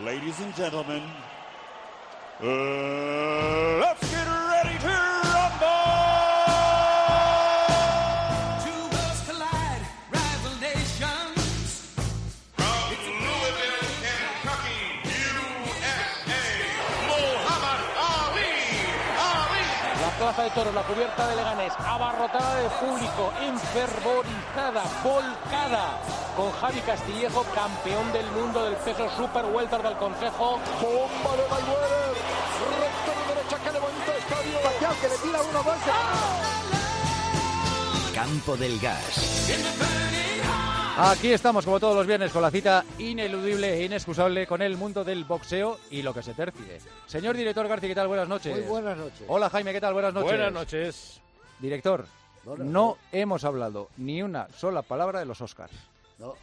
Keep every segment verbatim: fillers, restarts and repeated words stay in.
Ladies and gentlemen, uh, let's get ready to rumble! Two worlds collide, rival nations. From Louisville, Kentucky, U S A, Muhammad Ali, Ali. La plaza de toros, la cubierta de Leganés, abarrotada de público, enfervorizada, volcada, con Javi Castillejo, campeón del mundo del peso super welter del Consejo. Bomba de Mayweather, recto de derecha que levanta el estadio. Pacquiao que le tira uno más. Campo del Gas. Aquí estamos como todos los viernes con la cita ineludible e inexcusable con el mundo del boxeo y lo que se tercie. Señor director García, ¿qué tal? Buenas noches. Muy buenas noches. Hola Jaime, ¿qué tal? Buenas noches. Buenas noches. Director, Buenas no noches. hemos hablado ni una sola palabra de los Oscars. No.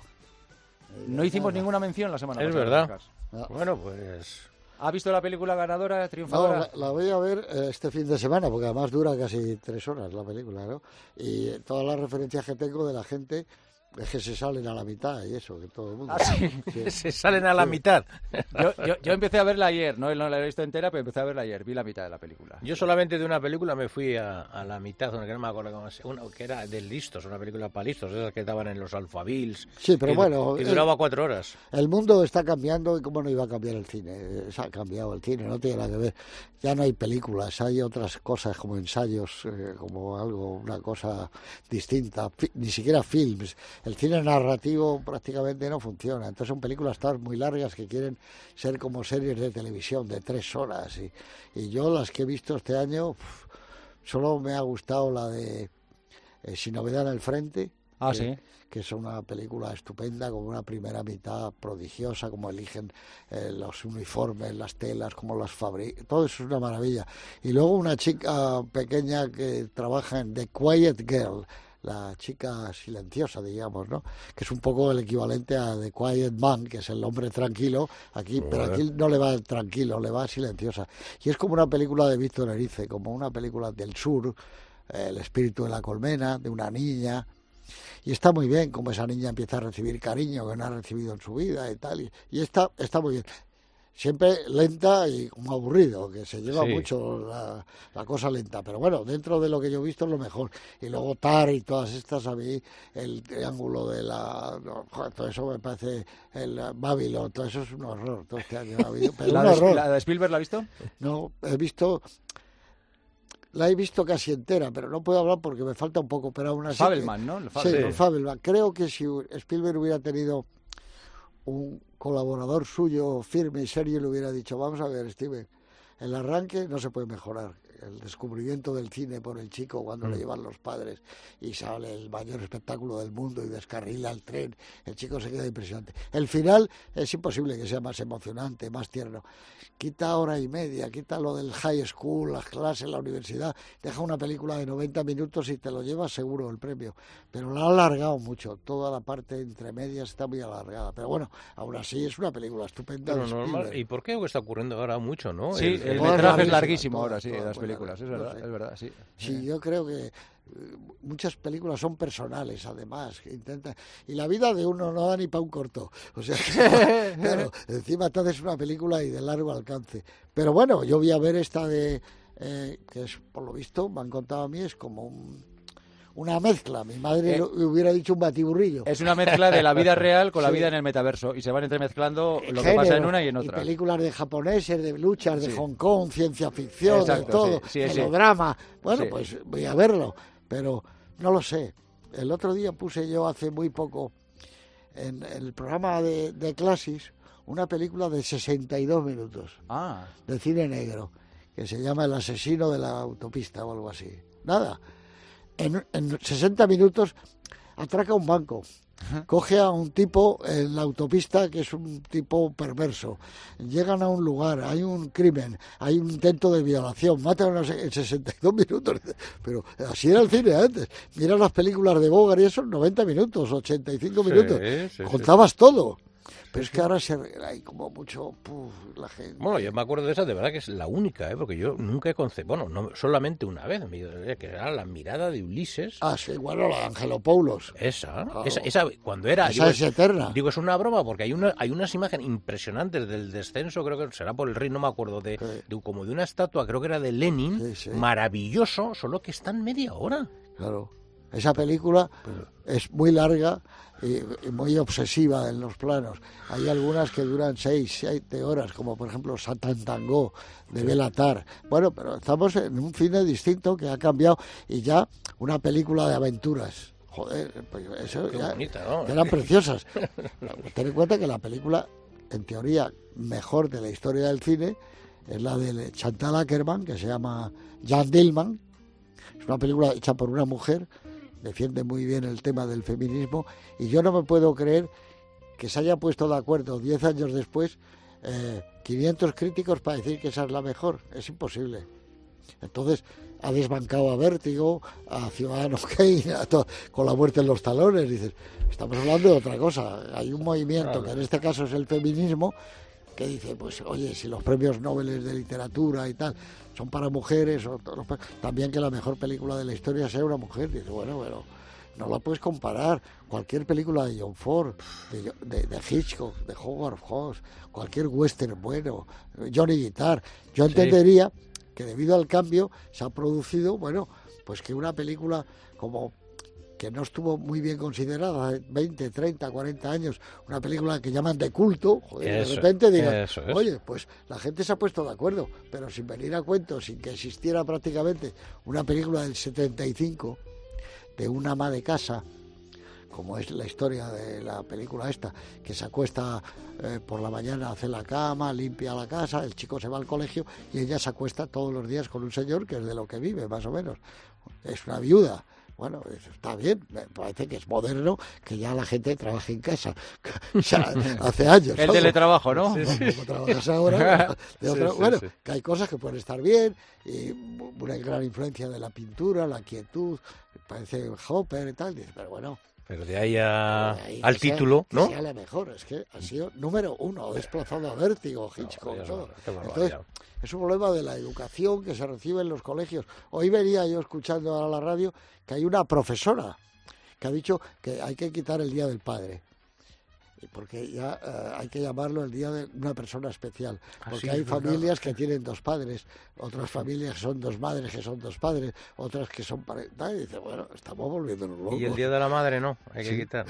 No hicimos Nada. ninguna mención la semana Es pasada. verdad. de los Oscars. No. Bueno, pues... ¿Ha visto la película ganadora, No, triunfadora? la, la voy a ver eh, este fin de semana, porque además dura casi tres horas la película, ¿no? Y eh, todas las referencias que tengo de la gente es que se salen a la mitad y eso, que todo el mundo... ¿Ah, sí? Sí. se salen a la mitad. Yo, yo, yo empecé a verla ayer, no, no la he visto entera, pero empecé a verla ayer, vi la mitad de la película. Yo solamente de una película me fui a, a la mitad, una que no me acuerdo cómo se una que era de listos, una película para listos, esas que estaban en los alfabils. Sí, pero y, bueno, Y eh, duraba cuatro horas. El mundo está cambiando y cómo no iba a cambiar el cine. Eh, Se ha cambiado el cine, no tiene nada que ver. Ya no hay películas, hay otras cosas como ensayos, eh, como algo, una cosa distinta, fi- ni siquiera films. El cine narrativo prácticamente no funciona. Entonces son películas todas muy largas que quieren ser como series de televisión de tres horas. Y, y yo las que he visto este año, uf, solo me ha gustado la de eh, Sin Novedad en el Frente. Ah, que- sí. que es una película estupenda, con una primera mitad prodigiosa, como eligen eh, los uniformes, las telas, como las fabrican, todo eso es una maravilla. Y luego una chica pequeña que trabaja en The Quiet Girl, la chica silenciosa, digamos, ¿no? Que es un poco el equivalente a The Quiet Man, que es el hombre tranquilo, aquí, pero aquí no le va tranquilo, le va silenciosa. Y es como una película de Víctor Erice, como una película del sur, eh, El espíritu de la colmena, de una niña. Y está muy bien como esa niña empieza a recibir cariño que no ha recibido en su vida y tal. Y, y está, está muy bien. Siempre lenta y como aburrido, que se lleva Sí. mucho la, la cosa lenta. Pero bueno, dentro de lo que yo he visto es lo mejor. Y luego Tar y todas estas, a mí, el triángulo de la... no, joder, todo eso me parece... El Babylon, todo eso es un horror. Todo este año ha habido... Pero ¿La un de, horror. la de Spielberg la ha visto? No, he visto... La he visto casi entera, pero no puedo hablar porque me falta un poco, pero aún así... Fabelman, ¿no? El Sí, Fabelman. el Fabelman. Creo que si Spielberg hubiera tenido un colaborador suyo firme y serio, le hubiera dicho, vamos a ver, Steven, el arranque no se puede mejorar. El descubrimiento del cine por el chico cuando Mm. le llevan los padres y sale el mayor espectáculo del mundo y descarrila el tren, el chico se queda impresionante. El final es imposible que sea más emocionante, más tierno. Quita hora y media, quita lo del high school, las clases, la universidad, deja una película de noventa minutos y te lo llevas seguro el premio. Pero la ha alargado mucho, toda la parte entre medias está muy alargada. Pero bueno, aún así es una película estupenda. Pero de normal. Spielberg. ¿Y por qué está ocurriendo ahora mucho, no? Sí, el, Todas metraje es larguísimas, larguísimo todas, ahora, sí, de todas las muy películas, es largas, verdad, no sé. es verdad, sí. Sí, yo creo que eh, muchas películas son personales, además, que intentan... Y la vida de uno no da ni para un corto. O sea, que, claro, encima te haces una película y de largo alcance. Pero bueno, yo voy a ver esta de... Eh, que es, por lo visto, me han contado a mí, es como un, una mezcla. Mi madre Eh, lo- hubiera dicho un batiburrillo. Es una mezcla de la vida real con la Sí. vida en el metaverso y se van entremezclando lo que Género, pasa en una y en otra. películas de japoneses, de luchas, de Sí. Hong Kong, ciencia ficción, Exacto, de todo, sí, sí, sí. melodrama. Bueno, Sí. pues voy a verlo, pero no lo sé. El otro día puse yo hace muy poco en el programa de, de Clasis una película de sesenta y dos minutos Ah, de cine negro que se llama El asesino de la autopista o algo así. Nada. En, en sesenta minutos atraca un banco. Coge a un tipo en la autopista que es un tipo perverso. Llegan a un lugar, hay un crimen, hay un intento de violación, matan a en sesenta y dos minutos. Pero así era el cine antes. Mira las películas de Bogart y eso, noventa minutos, ochenta y cinco Sí, minutos. sí, sí. Contabas todo. Pero es que ahora se, hay como mucho... Puf, la gente... Bueno, yo me acuerdo de esa, de verdad que es la única, ¿eh? Porque yo nunca he concebido, bueno, no, solamente una vez, que era La mirada de Ulises. Ah, sí, bueno, la de Angelopoulos. Esa, Claro. esa, esa, cuando era... Esa digo, es eterna. Digo, es una broma, porque hay una hay unas imágenes impresionantes del descenso, creo que será por el Rin, no me acuerdo, de, Sí. de como de una estatua, creo que era de Lenin, Sí, sí. maravilloso, solo que está en media hora. Claro. Esa película es muy larga y, y muy obsesiva en los planos. Hay algunas que duran seis, siete horas, como por ejemplo Satan Tango de Bela Tarr. Bueno, pero estamos en un cine distinto que ha cambiado y ya una película de aventuras. Joder, pues eso Qué ya, bonita, ¿no? que eran preciosas. Ten en cuenta que la película, en teoría, mejor de la historia del cine es la de Chantal Akerman, que se llama Jan Dillman. Es una película hecha por una mujer, defiende muy bien el tema del feminismo, y yo no me puedo creer que se haya puesto de acuerdo diez años después eh, quinientos críticos para decir que esa es la mejor. Es imposible. Entonces ha desbancado a Vértigo, a Ciudadano Kane, a to- con La muerte en los talones. Dices, estamos hablando de otra cosa. Hay un movimiento que en este caso es el feminismo, que dice, pues oye, si los premios Nobel de literatura y tal son para mujeres, o todos los- también que la mejor película de la historia sea una mujer. Dice, bueno, pero no la puedes comparar. Cualquier película de John Ford, de, de, de Hitchcock, de Howard Hawks, cualquier western bueno, Johnny Guitar. Yo Sí. entendería que debido al cambio se ha producido, bueno, pues que una película como que no estuvo muy bien considerada hace veinte, treinta, cuarenta años, una película que llaman de culto, joder, Eso, de repente digan, eso es. oye, pues la gente se ha puesto de acuerdo, pero sin venir a cuento, sin que existiera prácticamente una película del setenta y cinco de una ama de casa, como es la historia de la película esta, que se acuesta eh, por la mañana, hace la cama, limpia la casa, el chico se va al colegio y ella se acuesta todos los días con un señor que es de lo que vive, más o menos. Es una viuda. Bueno, eso está bien, me parece que es moderno que ya la gente trabaje en casa. Ya hace años. El ¿no? teletrabajo, ¿no? No, como trabajas ahora. de otra- Sí, sí, bueno, sí. que hay cosas que pueden estar bien, y una gran influencia de la pintura, la quietud, parece Hopper y tal, dice, pero bueno. Pero de ahí, a, de ahí al que sea- título, que ¿no? sea la mejor, es que ha sido número uno, desplazado a Vértigo, Hitchcock, qué todo. barbaridad, qué Entonces, barbaridad. es un problema de la educación que se recibe en los colegios. Hoy venía yo escuchando a la radio que hay una profesora que ha dicho que hay que quitar el Día del Padre. Y porque ya eh, hay que llamarlo el día de una persona especial. Ah, Porque sí, hay es verdad. familias que tienen dos padres, otras familias que son dos madres que son dos padres, otras que son parejas. Y dice, bueno, estamos volviéndonos locos. Y el Día de la Madre no, hay que Sí. quitar.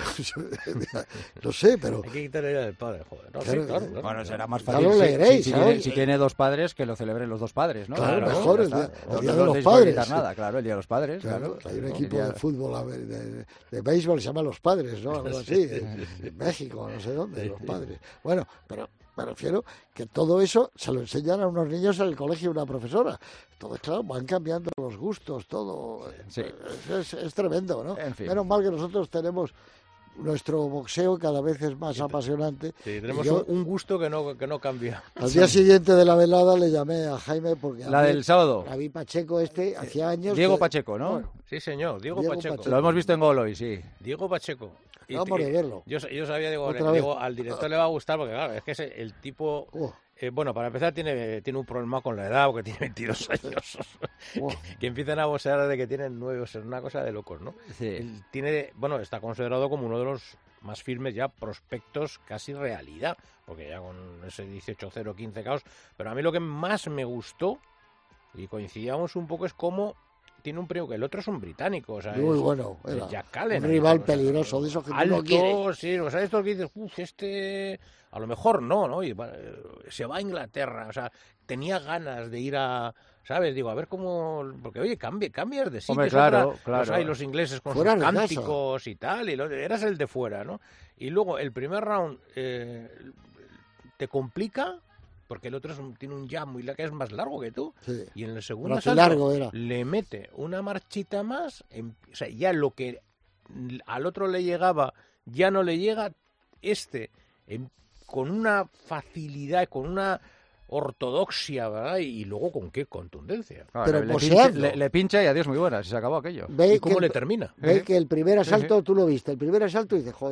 No sé, pero... Hay que quitar el Día del Padre, joder. No, sí, Claro, claro, eh, claro. Bueno, será más Ya fácil lo si- leeréis, si, si ¿sabes? tiene, si tiene dos padres, que lo celebren los dos padres, ¿no? Claro, Claro, mejor ya el día- está. el No- día no de os los deis por padres. quitar nada, claro, el día de los padres. Claro, hay un El equipo día- de fútbol, a ver, de, de béisbol, se llama Los Padres, ¿no? Algo así, en, en México, no sé dónde, Los Padres. Bueno, pero me refiero que todo eso se lo enseñan a unos niños en el colegio, una profesora. Entonces, claro, van cambiando los gustos, todo. Sí. Es, es- es tremendo, ¿no? En fin. Menos mal que nosotros tenemos nuestro boxeo cada vez es más apasionante. Sí, tenemos Y yo, un, un gusto que no, que no cambia. al día siguiente de la velada le llamé a Jaime porque a La mí- del sábado. David Pacheco este hacía años Diego que- Pacheco, ¿no? Bueno, Sí, señor, Diego, Diego Pacheco. Pacheco. Lo hemos visto en gol hoy, sí. Diego Pacheco. Y Acabamos te- de verlo. Yo, yo sabía, digo, Otra digo, vez. al director le va a gustar porque, claro, es que ese- el tipo... Oh, eh, bueno, para empezar, tiene, tiene un problema con la edad, porque tiene veintidós años. oh. Que empiezan a boxear desde que tienen nueve, o sea, es una cosa de locos, ¿no? Sí. Él tiene, bueno, está considerado como uno de los más firmes ya prospectos casi realidad, porque ya con ese dieciocho cero quince caos, pero a mí lo que más me gustó, y coincidíamos un poco, es cómo tiene un premio, que el otro es un británico, o sea, Muy es- bueno, es era Jack Callen, un rival o sea, peligroso, de esos que tú alto, no quieres. sí, o sea, estos que dices, uff, este, a lo mejor no, ¿no? Y va- se va a Inglaterra, o sea, tenía ganas de ir a, ¿sabes? Digo, a ver cómo, porque oye, cambie, cambias de sitio. Hombre, es otra- claro, los claro. hay los ingleses con Fuera sus de casa. cánticos y tal, y lo- eras el de fuera, ¿no? Y luego el primer round eh, te complica, porque el otro es un- tiene un jab muy la- que es más largo que tú. Sí. Y en el segundo Brazo asalto largo era. le mete una marchita más, en- o sea, ya lo que al otro le llegaba ya no le llega, este en- con una facilidad, con una ortodoxia, ¿verdad? Y, y luego con qué contundencia. Claro, Pero le, poseando. pincha, le, le pincha y adiós, muy buenas, y se acabó aquello. Ve ¿Y cómo que, le el- termina? ve ¿Eh? que el primer asalto, tú lo viste, el primer asalto y dices, joder,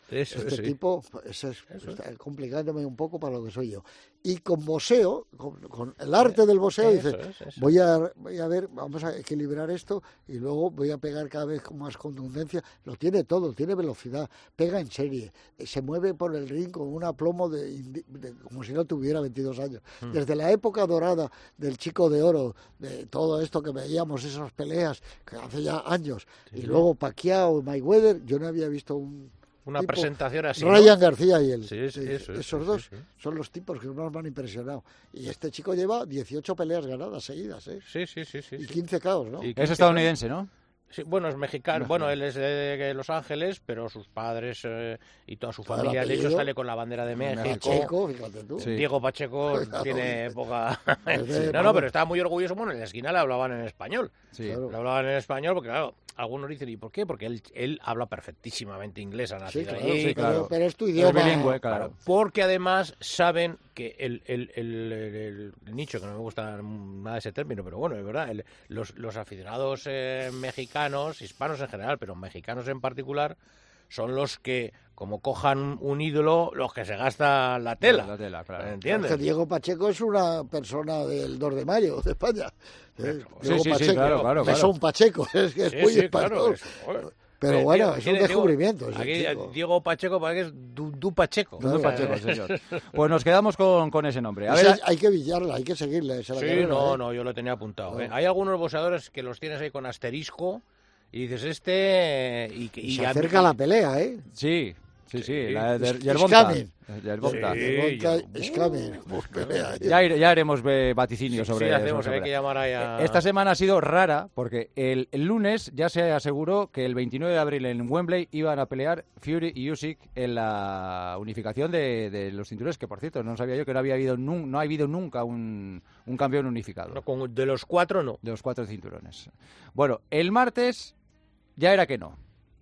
Eso, este sí. tipo ese es, Eso. está complicándome un poco para lo que soy yo. Y con boxeo, con, con el arte del boxeo, Eso dice, es, eso. voy a, voy a ver, vamos a equilibrar esto y luego voy a pegar cada vez con más contundencia. Lo tiene todo, tiene velocidad, pega en serie, eh, se mueve por el ring con un aplomo de, indi- de- como si no tuviera veintidós años. Hmm. Desde la época dorada del Chico de Oro, de todo esto que veíamos, esas peleas que hace ya años, y luego Pacquiao, Mayweather, yo no había visto un Una tipo- presentación así, ¿no? Ryan García y él. Sí, sí, Eh, eso es, Esos sí, dos sí. son los tipos que más me han impresionado. Y este chico lleva dieciocho peleas ganadas seguidas, ¿eh? Sí, sí, sí, sí. Y sí. quince caos, ¿no? Y Es quince estadounidense, ¿no? Sí, bueno, es mexicano. Mexicano. Bueno, él es de Los Ángeles, pero sus padres eh, y toda su Todo el familia, de hecho, apellido. sale con la bandera de México. Pacheco, fíjate tú. Sí. Diego Pacheco Claro. tiene poca... Es de- no, no, pero estaba muy orgulloso. Bueno, en la esquina le hablaban en español. Sí. Claro. Le hablaban en español porque, claro, algunos dicen, ¿y por qué? Porque él, él habla perfectísimamente inglés, ha Sí, nacido claro, allí. sí, claro. Pero, pero es tu Es idioma. bilingüe, claro. Porque además saben que el, el, el, el- el nicho, que no me gusta nada ese término, pero bueno, es verdad, el- los, los aficionados eh, mexicanos, hispanos en general, pero mexicanos en particular, son los que, como cojan un ídolo, los que se gastan la tela. La tela, claro. ¿Entiendes? Porque Diego Pacheco es una persona del dos de mayo de España. ¿eh? Sí, Diego sí, sí, Pacheco. claro, claro, Es claro. un Pacheco, es que es Sí, muy sí, español. claro, es- joder. Pero Eh, bueno, Diego- es un tiene Diego- descubrimiento. ese Aquí chico. Diego Pacheco parece que es Du, Du Pacheco. Claro. Muy Pacheco, señor. Pues nos quedamos con, con ese nombre. A Ese ver, hay, hay que villarla, hay que seguirle. esa la Sí, carrera, no, ¿eh? no, yo lo tenía apuntado. No. ¿eh? Hay algunos boxeadores que los tienes ahí con asterisco y dices este eh, y, que- Y y se a- acerca la pelea, ¿eh? sí, sí, sí, Sí. la de Es- Yerbonta. es Yerbonta. Sí, Yerbonta yo- es coming. Pues pelea, ¿eh? Ya, ire- ya haremos eh, vaticinios Sí, sobre sí, hacemos, sobre hay que llamar ahí a... Esta semana ha sido rara porque el, el lunes ya se aseguró que el veintinueve de abril en Wembley iban a pelear Fury y Usyk en la unificación de, de los cinturones, que por cierto no sabía yo que no había habido nun- no ha habido nunca un, un campeón unificado No, con- de los cuatro no. de los cuatro cinturones. Bueno, el martes ya era que no.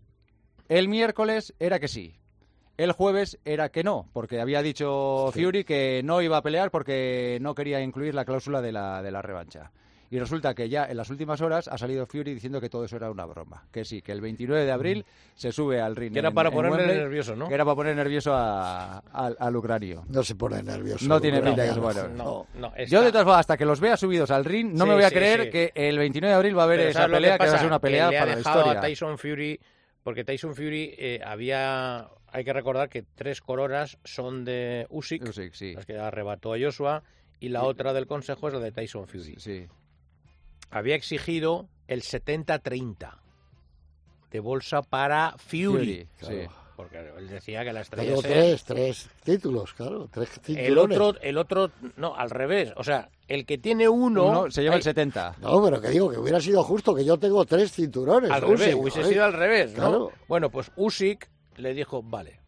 El miércoles era que sí. El jueves era que no, porque había dicho Fury que no iba a pelear porque no quería incluir la cláusula de la, de la revancha. Y resulta que ya en las últimas horas ha salido Fury diciendo que todo eso era una broma. Que sí, que el veintinueve de abril se sube al ring. Que era en- para en ponerle Wembley, nervioso, ¿no? Que era para poner nervioso a- al- al ucranio. No se pone nervioso. No tiene Ucrania, pinta que no. se pone- No, no. está- Yo de todas formas, hasta que los vea subidos al ring, no Sí, me voy a sí, creer sí. que el veintinueve de abril va a haber Pero esa ¿sabes lo pelea que, va a pasa? ser una pelea Que le ha para la dejado historia. a Tyson Fury, porque Tyson Fury eh, había... Hay que recordar que tres coronas son de Usyk, Usyk, sí. las que arrebató a Joshua, y la otra del Consejo es la de Tyson Fury. Sí. Había exigido el setenta treinta de bolsa para Fury. Fury, Claro. sí. Porque él decía que la estrella Pero se- tres, tres títulos, claro. Tres cinturones. El otro, el otro, no, al revés. O sea, el que tiene uno... Uno se lleva hay- el setenta. No, pero que digo que hubiera sido justo que yo tengo tres cinturones. Al ¿no? revés, Sí, hubiese joder. sido al revés, ¿no? Claro. Bueno, pues Usyk le dijo, vale.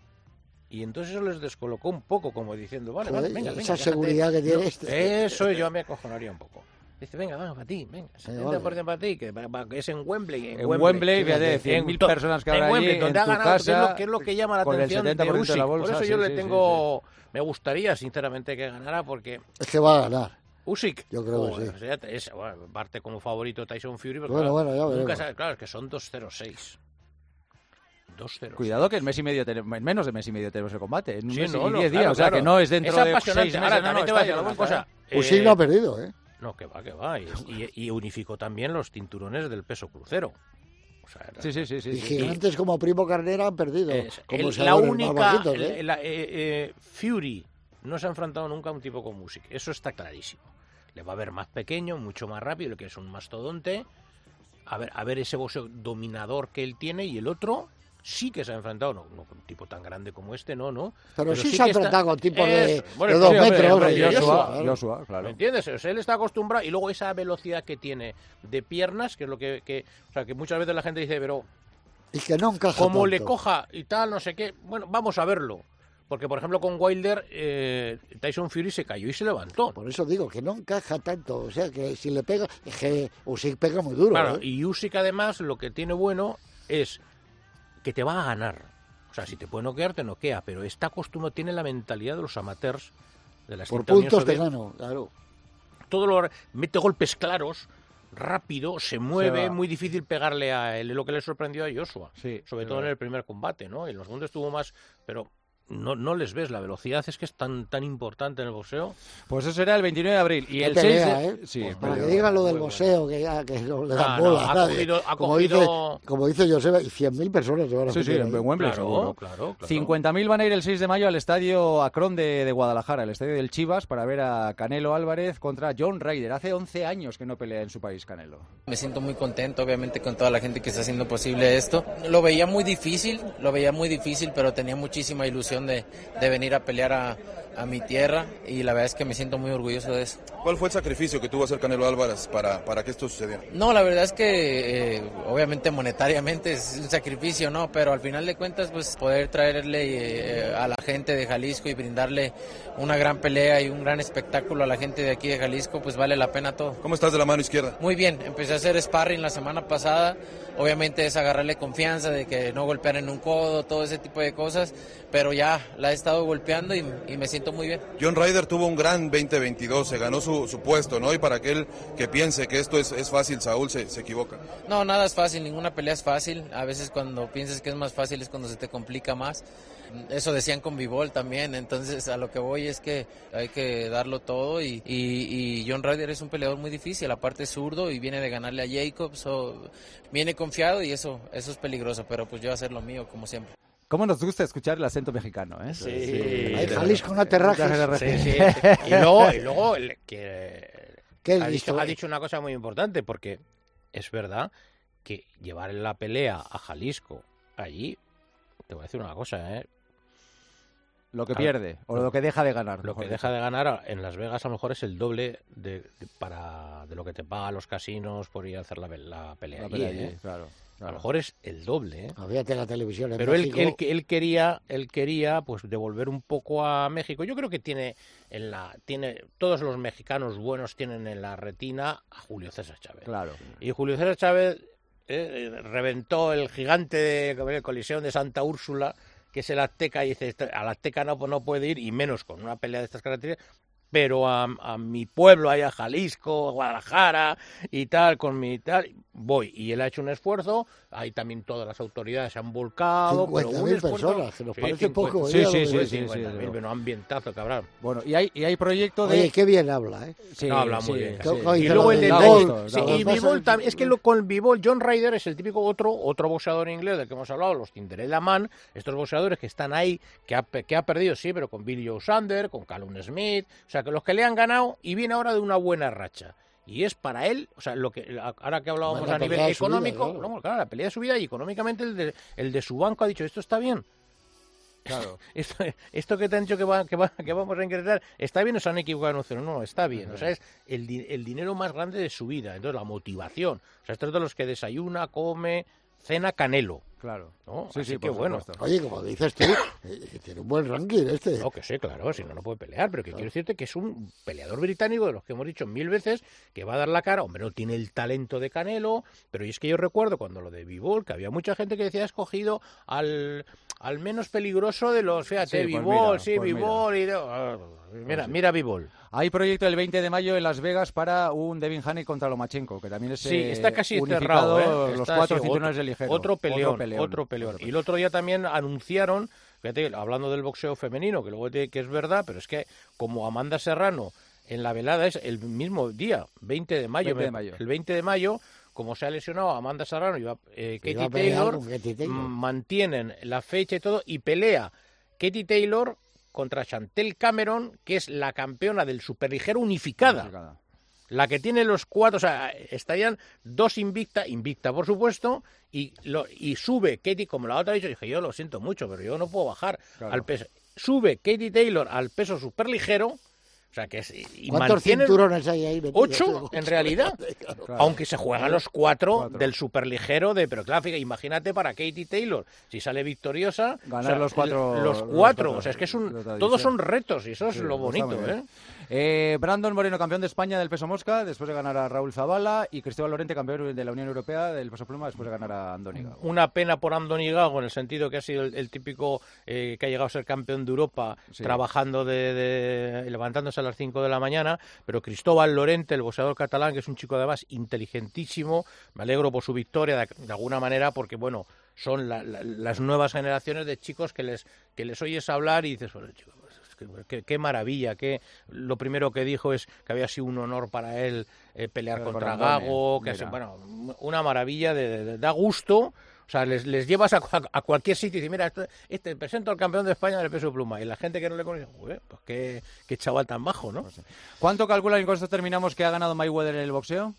Y entonces eso les descolocó un poco, como diciendo, vale, Joder, vale, venga, venga. esa déjate. seguridad que tiene No, este. Eso yo me acojonaría un poco. Dice, venga, venga, para ti, venga, setenta por ciento vale. para ti, que, va- va- que es en Wembley. En, En Wembley, fíjate, fíjate, cien mil to- personas que en habrá allí, Wembley, donde en ha tu ganado, que es casa, lo- que es lo que llama la con el atención setenta por de ciento de la Usyk. Por bolsa, eso sí, yo sí, le sí, tengo... Me gustaría, sinceramente, que ganara, porque Es que va a ganar. Usyk, Yo creo que joder, sí. o sea, es, bueno, parte como favorito Tyson Fury, pero Bueno, claro, bueno, ya nunca veremos. sabe- claro, es que son dos cero seis. dos cero. Cuidado que en mes y medio tenemos, en menos de mes y medio tenemos el combate, en un Sí, mes no, y no, diez claro, días, o sea claro. que no es dentro Es de apasionante. seis Ahora, meses, no, no, también te voy a está decir ya una cosa. Usyk eh, no ha perdido, ¿eh? No, que va, que va. Y, y- y unificó también los cinturones del peso crucero. O sea, era- Sí, sí, sí, sí. Y sí. gigantes como Primo Carnera han perdido. es- como el- se la abren única... más bajitos, el- ¿eh? la- eh, eh, Fury no se ha enfrentado nunca a un tipo con Usyk. Eso está clarísimo. Le va a ver más pequeño, mucho más rápido, que es un mastodonte. A ver, a ver ese boxeo dominador que él tiene, y el otro sí que se ha enfrentado, no, no con un tipo tan grande como este, no, no. Pero sí que se ha está- enfrentado con tipos de- Eso, bueno, de dos sí, hombre, metros, hombre, hombre, Joshua, Joshua, claro. Joshua, ¿me claro. entiendes? O sea, él está acostumbrado, y luego esa velocidad que tiene de piernas, que es lo que, que o sea, que muchas veces la gente dice, pero Y que no encaja como tanto. le coja y tal, no sé qué, bueno, vamos a verlo. Porque, por ejemplo, con Wilder, eh, Tyson Fury se cayó y se levantó. Por eso digo que no encaja tanto. O sea, que si le pega... Es que Usyk pega muy duro, Claro, ¿eh? y Usyk además lo que tiene bueno es que te va a ganar. O sea, si te puede noquear, te noquea, pero está acostumbrado, tiene la mentalidad de los amateurs de la Por extinta Unión puntos te Soviética. gano, claro. Todo lo mete golpes claros, rápido, se mueve, Se va. muy difícil pegarle a él. Es lo que le sorprendió a Joshua, Sí, sobre es todo en verdad. el primer combate, ¿no? En los segundos estuvo más, pero no, no les ves. La velocidad es que es tan tan importante en el boxeo. Pues eso será el veintinueve de abril. Y Qué el pelea, seis de... ¿eh? Sí, Pues para pelea. que digan lo del muy boxeo, que ya que no le dan Ah, no, bola ha a nadie. cogido- ha como, cogido- dice, como dice Joseba, y cien mil personas se van a Sí, sí, meter en ahí. Wembley Claro, seguro. claro, claro. cincuenta mil van a ir el seis de mayo al estadio Akron de, de Guadalajara, el estadio del Chivas, para ver a Canelo Álvarez contra John Ryder. Hace once años que no pelea en su país, Canelo. Me siento muy contento, obviamente, con toda la gente que está haciendo posible esto. Lo veía muy difícil, lo veía muy difícil, pero tenía muchísima ilusión de, de venir a pelear a, a mi tierra y la verdad es que me siento muy orgulloso de eso. ¿Cuál fue el sacrificio que tuvo hacer Canelo Álvarez para, para que esto sucediera? No, la verdad es que eh, obviamente monetariamente es un sacrificio, ¿no? Pero al final de cuentas, pues poder traerle eh, a la gente de Jalisco y brindarle una gran pelea y un gran espectáculo a la gente de aquí de Jalisco, pues vale la pena todo. ¿Cómo estás de la mano izquierda? Muy bien, empecé a hacer sparring la semana pasada, obviamente es agarrarle confianza de que no golpear en un codo, todo ese tipo de cosas, pero ya la he estado golpeando y, y me siento muy bien. John Ryder tuvo un gran veinte veintidós, se ganó su, su puesto, ¿no? Y para aquel que piense que esto es, es fácil, Saúl se, se equivoca. No, nada es fácil, ninguna pelea es fácil, a veces cuando piensas que es más fácil es cuando se te complica más. Eso decían con Bivol también, entonces a lo que voy es que hay que darlo todo y, y, y John Ryder es un peleador muy difícil, aparte es zurdo y viene de ganarle a Jacobs, so, viene confiado y eso, eso es peligroso, pero pues yo voy a hacer lo mío como siempre. ¿Cómo nos gusta escuchar el acento mexicano, eh? Sí. Hay Jalisco, no aterrajes. Sí, sí, sí. Y luego, y luego el que ¿Qué ha, has dicho, dicho? ha dicho una cosa muy importante, porque es verdad que llevar la pelea a Jalisco allí, te voy a decir una cosa, ¿eh? Lo que A- pierde, o lo que deja de ganar. Lo mejor que dicho. deja de ganar en Las Vegas a lo mejor es el doble de, de- para, de lo que te pagan los casinos por ir a hacer la, la pelea La allí, pelea ¿eh? allí, claro, A claro. lo mejor es el doble, ¿eh? Fíjate la televisión en Pero él, México. él, él quería, él quería pues devolver un poco a México. Yo creo que tiene en la, tiene, todos los mexicanos buenos tienen en la retina a Julio César Chávez. Claro. Y Julio César Chávez eh, reventó el gigante de el Coliseo de Santa Úrsula, que es el Azteca, y dice, al Azteca no, no puede ir, y menos con una pelea de estas características, pero a, a mi pueblo, allá a Jalisco, Guadalajara y tal, con mi tal, voy. Y él ha hecho un esfuerzo, ahí también todas las autoridades se han volcado. pero cincuenta un mil esfuerzo- personas, que nos Sí, parece cincuenta poco. Sí, ¿eh? sí, Lo sí, de- sí, cincuenta mil, sí, pero ambientazo, cabrón. Bueno, y hay, y hay proyecto de... Oye, qué bien habla, ¿eh? Sí, No, habla muy sí, bien. sí. ¿Cómo Y dice luego lo el de de Da Bivol? gusto, da Sí, gusto. y Bivol también, es que lo, con Bivol, John Ryder es el típico otro otro boxeador inglés del que hemos hablado, los Cinderella Man, estos boxeadores que están ahí, que ha, pe- que ha perdido, sí, pero con Billy Joe Saunders, con Callum Smith, o sea, que los que le han ganado y viene ahora de una buena racha. Y es para él, o sea, lo que ahora que hablábamos Bueno, la a nivel pelea de su vida, económico, claro. no, claro, la pelea de su vida y económicamente el de, el de su banco ha dicho, esto está bien. Claro. Esto, esto que te han dicho que, va, que, va, que vamos a ingresar, ¿está bien o se han equivocado en un cero? No, está bien. O sea, es el, di- el dinero más grande de su vida. Entonces, la motivación. O sea, esto es de los que desayuna, come, cena Canelo. Claro. ¿no? Sí, Así sí, que por bueno. supuesto. Oye, como dices tú, eh, que tiene un buen ranking este. No, que sí, claro, si no, no puede pelear, pero que quiero decirte que es un peleador británico de los que hemos dicho mil veces que va a dar la cara. Hombre, no tiene el talento de Canelo, pero y es que yo recuerdo cuando lo de Bivol, que había mucha gente que decía, ha escogido al, al menos peligroso de los, fíjate, Sí, pues Bivol, mira, sí, pues Bivol, y... ah, mira, mira Bivol. Hay proyecto el veinte de mayo en Las Vegas para un Devin Haney contra Lomachenko, que también es Sí, eh, está casi unificado cerrado, ¿eh? los Está cuatro así, cinturones otro- de ligero. Otro peleón, otro peleón. peleón. Y el otro día también anunciaron, fíjate, hablando del boxeo femenino, que luego te- que es verdad, pero es que como Amanda Serrano en la velada es el mismo día, veinte de mayo, veinte de me- mayo. el veinte de mayo, como se ha lesionado Amanda Serrano y va, eh, Que iba Katie a pelear Taylor, con Katie Taylor. mm, mantienen la fecha y todo, y pelea Katie Taylor contra Chantel Cameron, que es la campeona del superligero unificada. Unificada. La que tiene los cuatro, o sea, estarían dos invicta, invicta por supuesto, y lo, y sube Katie, como la otra ha dicho, dije, yo lo siento mucho, pero yo no puedo bajar Claro. al peso. Sube Katie Taylor al peso superligero, o sea, que es... Y ¿Cuántos mantienen cinturones hay ahí? metidos? ocho, en realidad, Claro. Claro. aunque se juegan los cuatro, Cuatro. del superligero, de, pero claro, fíjate, imagínate para Katie Taylor, si sale victoriosa, Ganar los cuatro- los los cuatro, cuatro o sea, es que es un, de otra todos división. son retos, y eso es Sí, lo está bonito, muy bien. ¿eh? Eh, Brandon Moreno, campeón de España del peso mosca, después de ganar a Raúl Zabala, y Cristóbal Lorente, campeón de la Unión Europea del peso pluma, después de ganar a Andoni Gago. Una pena por Andoni Gago, en el sentido que ha sido el, el típico eh, que ha llegado a ser campeón de Europa, Sí. trabajando de, de- levantándose a las cinco de la mañana, pero Cristóbal Lorente, el boxeador catalán, que es un chico además inteligentísimo, me alegro por su victoria de, de alguna manera, porque bueno, son la, la, las nuevas generaciones de chicos que les que les oyes hablar y dices, bueno, chico, Qué, qué maravilla, que lo primero que dijo es que había sido un honor para él eh, pelear Pero contra con Andone, Gago, que mira. es, bueno, una maravilla, de, de, de- da gusto, o sea, les, les llevas a, a, a cualquier sitio y dices, mira, esto, este presento al campeón de España del peso pluma, y la gente que no le conoce, pues qué, qué chaval tan bajo, ¿no? ¿Cuánto calculan, y con esto terminamos, que ha ganado Mayweather en el boxeo?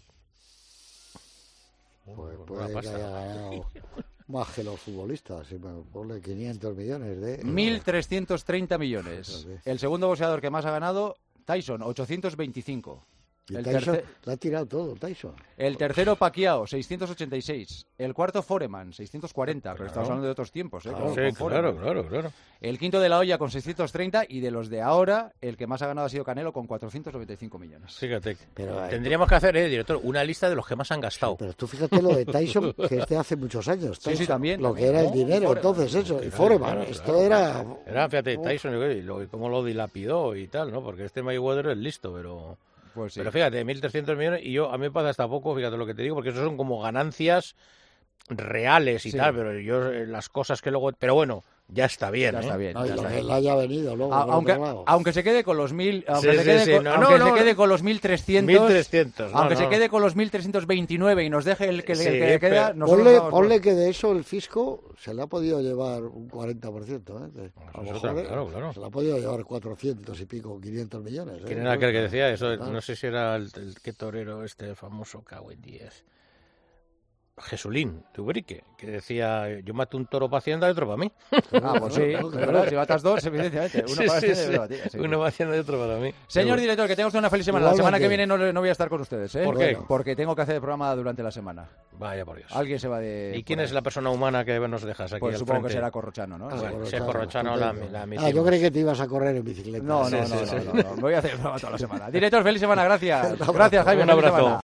Pues puede que haya ganado más que los futbolistas, si me pone quinientos millones de... mil trescientos treinta millones. El segundo boxeador que más ha ganado, Tyson, ochocientos veinticinco. Y El, Tyson terce- le ha tirado todo, Tyson. el tercero, Pacquiao, seiscientos ochenta y seis. El cuarto, Foreman, seiscientos cuarenta. Pero estamos hablando de otros tiempos, ¿eh? Claro, Con- sí, con Foreman. claro, claro, claro. El quinto de la olla con seiscientos treinta, y de los de ahora, el que más ha ganado ha sido Canelo con cuatrocientos noventa y cinco millones. Fíjate, Pero, eh, tendríamos que hacer, eh, director, una lista de los que más han gastado. Pero tú fíjate lo de Tyson, que es de hace muchos años. Sí, sí, Tyson, también, Lo también. que era el No, dinero, Foreman, entonces eso. Y Claro, Foreman, claro, esto claro. era... Era, fíjate, Tyson, y lo- y cómo lo dilapidó y tal, ¿no? Porque este Mayweather es listo, pero... Pues sí. Pero fíjate, mil trescientos millones, y yo a mí me pasa hasta poco, fíjate lo que te digo, porque eso son como ganancias reales y Sí. tal, pero yo eh, las cosas que luego... Pero bueno, ya está bien, Ya ¿eh? está bien. No, y ya lo está que bien. le haya venido luego. A- por aunque, otro lado. aunque se quede con los mil, aunque Sí, se sí, quede, sí, con, no, aunque no, se no. quede con los mil trescientos, mil trescientos, no, aunque se no. quede con los mil trescientos veintinueve y nos deje el que, le- Sí, el que le queda, pero- nosotros Ponle, vamos- ponle que de eso el fisco se le ha podido llevar un cuarenta por ciento. ¿eh? De- a lo es mejor, otra, eh, claro, claro. Se le ha podido llevar cuatrocientos y pico, quinientos millones. ¿eh? ¿Quién era aquel que decía eso? Claro. No sé si era el, el qué torero este famoso, cago en diez. Jesulín, de Ubrique, que decía, yo mato un toro para Hacienda y otro para mí. Ah, pues sí, es verdad, si matas dos, evidentemente. Uno Sí, para sí, Hacienda y sí. otro para ti, sí. Uno para Hacienda y otro para mí. Señor Qué director, que tenga usted una feliz semana. La Igualmente. semana que viene no, le- no voy a estar con ustedes, ¿eh? ¿Por qué? Bueno, porque tengo que hacer el programa durante la semana. bueno. Vaya por Dios. Alguien se va de... ¿Y quién por es ahí. la persona humana que nos dejas aquí Pues al supongo que frente? será Corrochano, ¿no? Ah, Sí. Bueno, Corrochano, si es Corrochano, la, estupendo. la Ah, mitimos. yo creí que te ibas a correr en bicicleta. No, no, Sí, no, sí, no, sí. no, no. Voy a hacer el programa toda la semana. Director, feliz semana, gracias. Un abrazo. Gracias, Jaime. Un feliz abrazo. semana.